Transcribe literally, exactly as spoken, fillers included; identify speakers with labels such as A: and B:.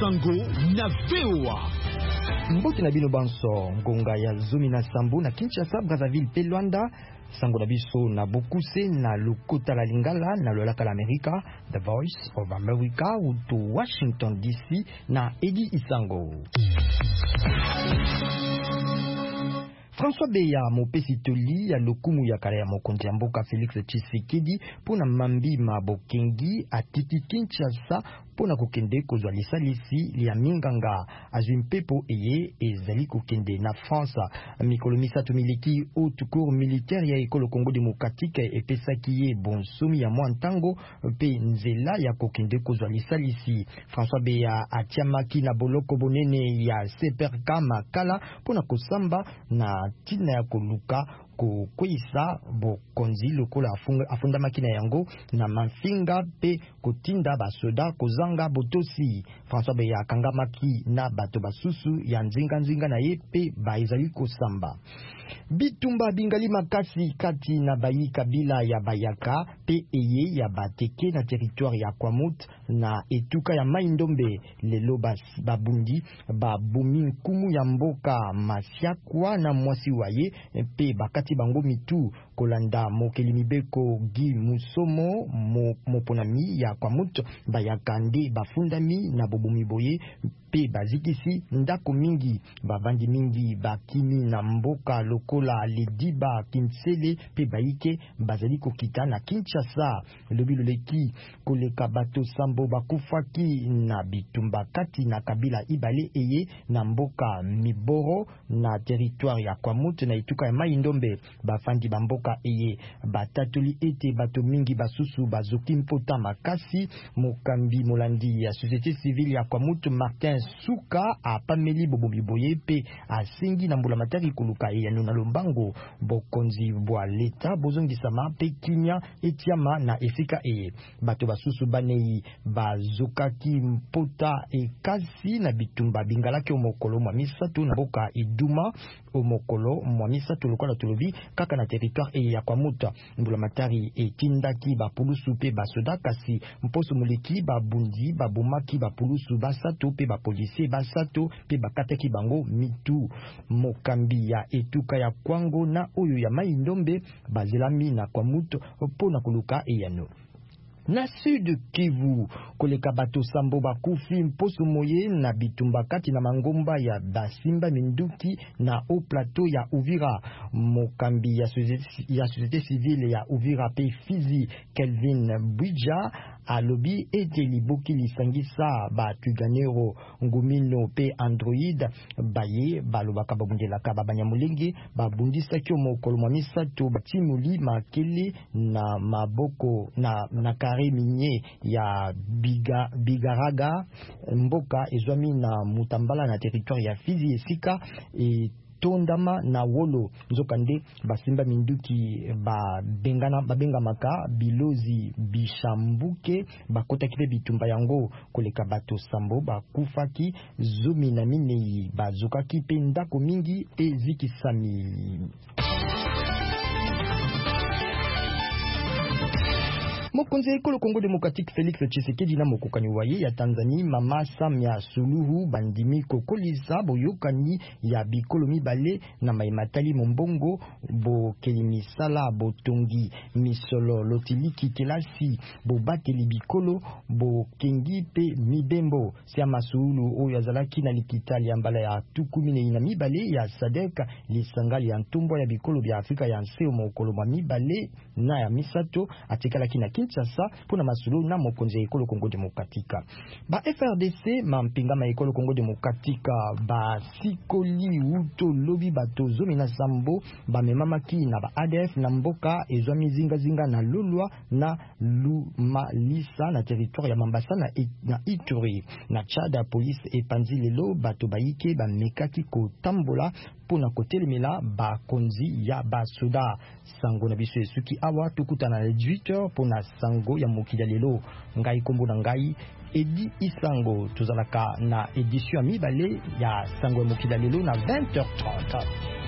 A: Sango na V O A.
B: Mbote na bino banso ngonga ya Zomi na Sambo na Kinshasa, Brazzaville pe Luanda. Sango na biso na Bokuse na Lokota la Lingala na Lolaka la America, The Voice of America ou to Washington D C na Edi Isango. François Beya mopesi toli ya lokumu ya kala ya mokonzi ya mboka Félix Tshisekedi pona mambi mabokengi atiki Kinshasa pona kokende kozwa lisalisi lia minganga azwi mpepo eye ezali kokende na France. Mikolo misato miliki haute cour militaire ya ekolo Congo démocratique epesaki ye bonsomi ya mwa ntango pe nzela ya kokende kozwa lisalisi. François Beya atiamaki na boloko bonene ya C P R K makala pona kosamba na tina ya koluka ko kwisa bokonzi lokola afunda makina yango na mafinga pe kotinda basoda kozanga botosi. François Beya akangamaki na bato basusu ya nzinga nzinga na ye pe baizali kosamba. Bitumba bingali makasi kati na bayi kabila ya Bayaka pe eye ya bateke na territoire ya Kwamut na etuka ya Maindombe. Lelo babundi babumi nkumu ya mboka Masiakwa na mwasi waye pe bakati bango mitu kolanda mokeli mibeko Gi Musomo mo, moponami ya Kwamut Bayaka nde bafundami na bobumi boye pe bazikisi ndako mingi bavandi mingi bakimi na mboka lokola Lediba Kinsele pe baike bazali kokita na Kinshasa. Lobi loleki koleka bato sambo bakufaki na bitumba kati na kabila ibale eye na mboka Miboro na territoire ya Kwamut na ituka ya Maindombe. Bafandi bamboka eye batatoli ete bato mingi basusu bazoki mpota makasi. Mokambi molandi ya société civile ya Kwamut Martin Suka apameli bobomi boye pe asingi na mbula matari koluka e ya nuna lombango bokonzi bwa leta bozongisama pe kinya etiama na efika eye. Bato basusu banei bazokaki mpota ekasi na bitumba bingalaki omokolo mwa misato na boka Iduma omokolo mwa misato lokola tolobi kaka na territoire eye ya Kwamuta. Mbula matari etindaki bapulusu pe basoda kasi mposo moleki babundi babomaki bapulusu basato pe bapolisi basato pe bakataki bango mitu. Mokambi ya etuka ya Kwango na oyo ya Maindombe bazelami na Kwamuto pona koluka eyano. Na Sud Kivu koleka bato sambo bakufi mposo moye na bitumba kati na mangomba ya basimba minduki na au plateau ya Uvira. Mokambi ya société civile ya Uvira pe Fizi Kelvin Bwija alobi ete liboki lisangisa batuganero ngumino pe Android baye balobaka babundelaka babanyamulenge babundisaki omokolo mwa misato batimuli makele na maboko na na kare minye ya biga, Bigaraga mboka ezwami na Mutambala na territoire ya Fizi esika e tondama na wolo nzokande basimba minduki ba bengana babenga maka bilozi bishambuke bakota kipe bitumba yango koleka bato sambo bakufaki Zomi na minei bazokaki pe ndako mingi ezikisami. Mokonzi ya ekolo Congo démocratique Félix Tshisekedi na mokokani waye ya Tanzania Mama Samia Suluhu bandimi kokolisa boyokani ya bikolo mibale na maimatali mombongo bo kelimisala botongi misolo lotiliki kelasi bo bateli bikolo bo kengi pe mibembo. Sia Masulu oyo azalaki na likitali ya mbala ya tukumi na mibale ya Sadek lisangali ya ntumbo ya bikolo bya Afrika ya nseo mokolo mwa mibale na ya misato atikalaki na Kinshasa pona masulu na mokonzi ya ekolo Congo démocratique. Ba F R D C mampinga ma ekolo Congo démocratique ba sikoli uto lobi bato Zomi na Sambo ba memamaki na ba A D F na mboka ezwami zinga zinga na Lolwa na Lumalisa na territoire ya Mambasa na, na Ituri. Na Tchad police epanzi lelo bato baike ba mekaki ko tambola pona kotelemela ba konzi ya basoda. Sango na biso esuki awa tukutana na dix-huit heures pona sango ya mokili lelo. Ngai kombo na ngai Edi Isango tozalaka na édition ya mibale ya sango ya mokili lelo na vingt heures trente.